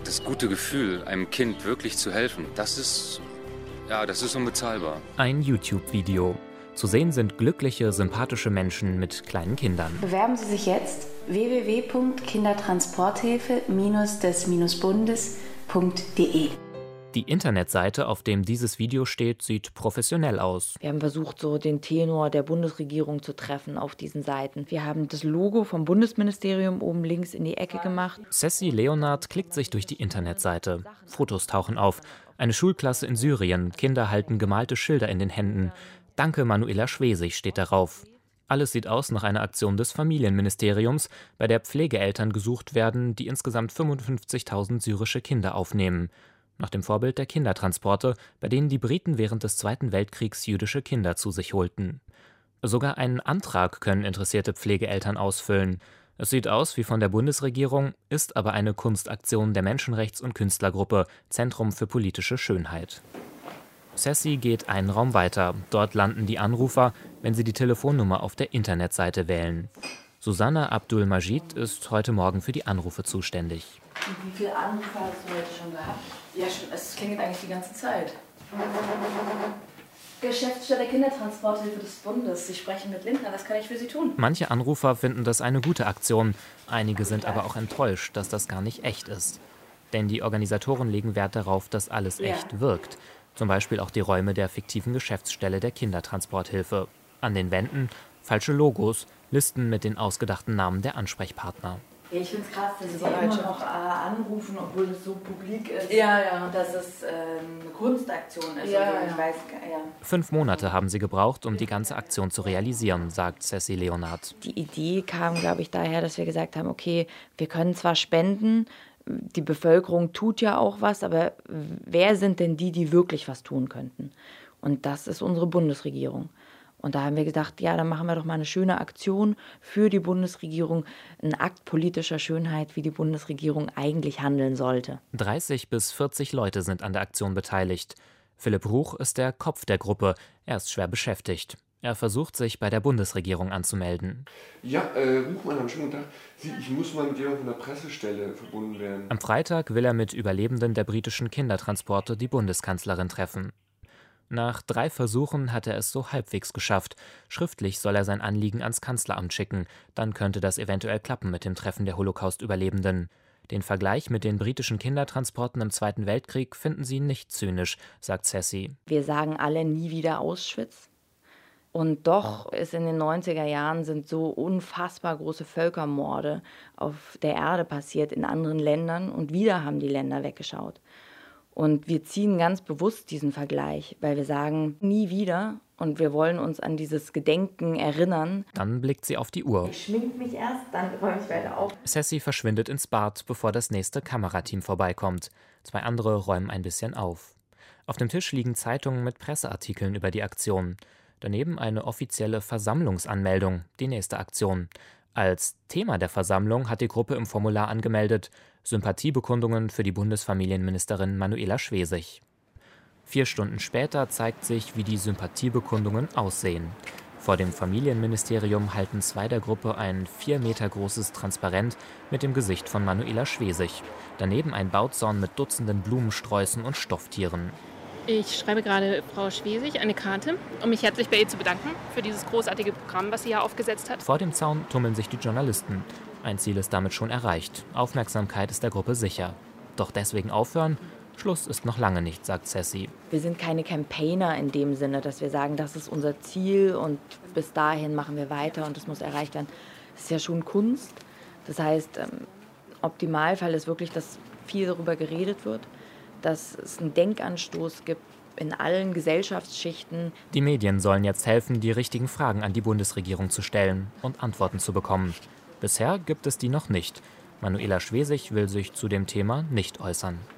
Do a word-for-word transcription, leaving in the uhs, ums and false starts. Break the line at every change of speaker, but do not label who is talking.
das gute Gefühl, einem Kind wirklich zu helfen, das ist, ja, das ist unbezahlbar.
Ein YouTube-Video. Zu sehen sind glückliche, sympathische Menschen mit kleinen Kindern.
Bewerben Sie sich jetzt w w w punkt kindertransporthilfe des bundes punkt de.
Die Internetseite, auf dem dieses Video steht, sieht professionell aus.
Wir haben versucht, so den Tenor der Bundesregierung zu treffen auf diesen Seiten. Wir haben das Logo vom Bundesministerium oben links in die Ecke gemacht.
Sassy Leonard klickt sich durch die Internetseite. Fotos tauchen auf. Eine Schulklasse in Syrien. Kinder halten gemalte Schilder in den Händen. Danke, Manuela Schwesig steht darauf. Alles sieht aus nach einer Aktion des Familienministeriums, bei der Pflegeeltern gesucht werden, die insgesamt fünfundfünfzigtausend syrische Kinder aufnehmen. Nach dem Vorbild der Kindertransporte, bei denen die Briten während des Zweiten Weltkriegs jüdische Kinder zu sich holten. Sogar einen Antrag können interessierte Pflegeeltern ausfüllen. Es sieht aus wie von der Bundesregierung, ist aber eine Kunstaktion der Menschenrechts- und Künstlergruppe Zentrum für politische Schönheit. Sassy geht einen Raum weiter. Dort landen die Anrufer, wenn sie die Telefonnummer auf der Internetseite wählen. Susanna Abdul-Majid ist heute Morgen für die Anrufe zuständig.
Und wie viele Anrufe hast du heute schon gehabt? Ja, schon, es klingelt eigentlich die ganze Zeit. Geschäftsstelle Kindertransporthilfe des Bundes. Sie sprechen mit Lindner, was kann ich für Sie tun?
Manche Anrufer finden das eine gute Aktion. Einige sind aber auch enttäuscht, dass das gar nicht echt ist. Denn die Organisatoren legen Wert darauf, dass alles
Ja.
echt wirkt. Zum Beispiel auch die Räume der fiktiven Geschäftsstelle der Kindertransporthilfe. An den Wänden falsche Logos, Listen mit den ausgedachten Namen der Ansprechpartner.
Ja, ich finde es krass, dass Sie
wollen
immer
schon-
noch äh, anrufen, obwohl es so publik ist.
Ja, ja.
Und dass es äh, eine Kunstaktion ist.
Ja,
oder ich
ja.
weiß, ja.
Fünf Monate haben sie gebraucht, um die ganze Aktion zu realisieren, sagt Sassy Leonard.
Die Idee kam, glaube ich, daher, dass wir gesagt haben, okay, wir können zwar spenden, die Bevölkerung tut ja auch was, aber wer sind denn die, die wirklich was tun könnten? Und das ist unsere Bundesregierung. Und da haben wir gedacht, ja, dann machen wir doch mal eine schöne Aktion für die Bundesregierung, ein Akt politischer Schönheit, wie die Bundesregierung eigentlich handeln sollte.
dreißig bis vierzig Leute sind an der Aktion beteiligt. Philipp Ruch ist der Kopf der Gruppe. Er ist schwer beschäftigt. Er versucht, sich bei der Bundesregierung anzumelden.
Ja, äh, Ruchmann, einen schönen Tag. Sie, ich muss mal mit jemandem von der Pressestelle verbunden werden.
Am Freitag will er mit Überlebenden der britischen Kindertransporte die Bundeskanzlerin treffen. Nach drei Versuchen hat er es so halbwegs geschafft. Schriftlich soll er sein Anliegen ans Kanzleramt schicken. Dann könnte das eventuell klappen mit dem Treffen der Holocaust-Überlebenden. Den Vergleich mit den britischen Kindertransporten im Zweiten Weltkrieg finden sie nicht zynisch, sagt Sassy.
Wir sagen alle nie wieder Auschwitz. Und doch ist in den neunziger Jahren sind so unfassbar große Völkermorde auf der Erde passiert in anderen Ländern und wieder haben die Länder weggeschaut. Und wir ziehen ganz bewusst diesen Vergleich, weil wir sagen, nie wieder und wir wollen uns an dieses Gedenken erinnern.
Dann blickt sie auf die Uhr.
Ich schmink mich erst, dann räume ich weiter auf.
Sassy verschwindet ins Bad, bevor das nächste Kamerateam vorbeikommt. Zwei andere räumen ein bisschen auf. Auf dem Tisch liegen Zeitungen mit Presseartikeln über die Aktion. Daneben eine offizielle Versammlungsanmeldung, die nächste Aktion. Als Thema der Versammlung hat die Gruppe im Formular angemeldet Sympathiebekundungen für die Bundesfamilienministerin Manuela Schwesig. Vier Stunden später zeigt sich, wie die Sympathiebekundungen aussehen. Vor dem Familienministerium halten zwei der Gruppe ein vier Meter großes Transparent mit dem Gesicht von Manuela Schwesig. Daneben ein Bauzaun mit Dutzenden Blumensträußen und Stofftieren.
Ich schreibe gerade Frau Schwesig eine Karte, um mich herzlich bei ihr zu bedanken für dieses großartige Programm, was sie hier aufgesetzt hat.
Vor dem Zaun tummeln sich die Journalisten. Ein Ziel ist damit schon erreicht. Aufmerksamkeit ist der Gruppe sicher. Doch deswegen aufhören? Schluss ist noch lange nicht, sagt Sassy.
Wir sind keine Campaigner in dem Sinne, dass wir sagen, das ist unser Ziel und bis dahin machen wir weiter und das muss erreicht werden. Das ist ja schon Kunst. Das heißt, im Optimalfall ist wirklich, dass viel darüber geredet wird, dass es einen Denkanstoß gibt in allen Gesellschaftsschichten.
Die Medien sollen jetzt helfen, die richtigen Fragen an die Bundesregierung zu stellen und Antworten zu bekommen. Bisher gibt es die noch nicht. Manuela Schwesig will sich zu dem Thema nicht äußern.